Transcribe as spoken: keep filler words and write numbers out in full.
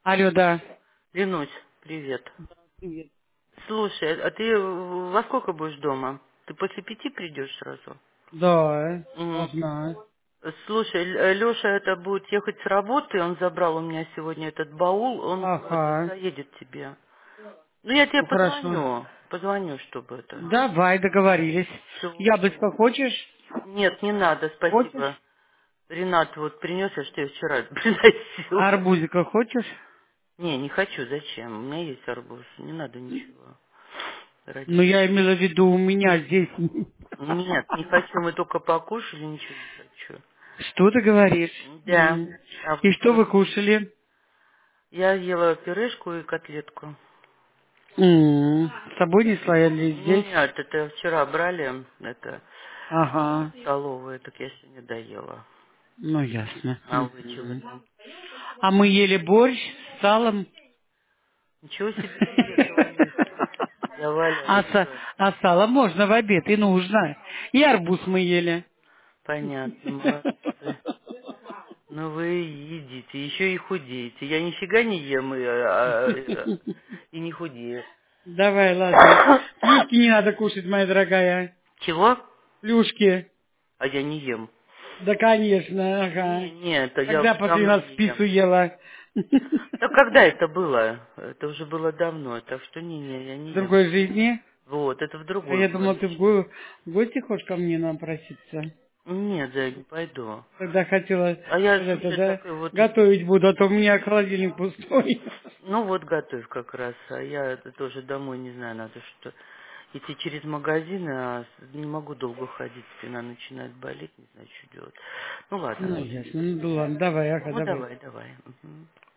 Алло, да. Ленусь, привет. Привет. Слушай, а ты во сколько будешь дома? Ты после пяти придешь сразу? Да, Мгм. одна. Слушай, Леша это будет ехать с работы, он забрал у меня сегодня этот баул, он вот Ага. заедет тебе. Ну, я тебе Ну, хорошо. позвоню, позвоню, чтобы это... Давай, договорились. Все. Яблочко хочешь? Нет, не надо, Хочешь? спасибо. Ренат вот принес, я что я вчера приносил. Арбузика хочешь? Не, не хочу, зачем? У меня есть арбуз, не надо ничего. Ради Ну, я имела в виду, у меня здесь... Нет, не хочу, мы только покушали, ничего не хочу. Что ты говоришь? Да, М. а вы И что вы что? кушали? Я ела пюрешку и котлетку. М. С собой не или здесь? Нет, это вчера брали, это Ага. столовую, так я сегодня доела. Ну, ясно. А вы чего Мгм. там? А мы ели борщ с салом. Ничего себе обед, умница. Я А, валяюсь са- просто. а сало можно в обед, и нужно. И арбуз мы ели. Понятно, молодцы. Ну вы едите, еще и худеете. Я нифига не ем и, а, а, и не худею. Давай, ладно. Плюшки не надо кушать, моя дорогая. Чего? Плюшки. А я не ем. Да, конечно, Не, ага. не, это я Когда уже последний давно раз не пиццу ем. ела? Да когда это было? Это уже было давно, так что не-не, я В не ем. другой жизни? Вот, это в А другой я думала, голове ты в сейчас. го- в гости хочешь ко мне напроситься. Нет, да, я не пойду. Тогда хотела А я, сказать, слушай, да, так и вот, готовить буду, а то у меня холодильник пустой. ну вот готовь как раз, а я это тоже домой не знаю, надо что идти через магазин, а с- не могу долго ходить, спина начинает болеть, не знаю, что делать. Ну ладно. Ну, ясно. Ну, да ладно, давай, ага, Ну давай. давай, давай. Мгм.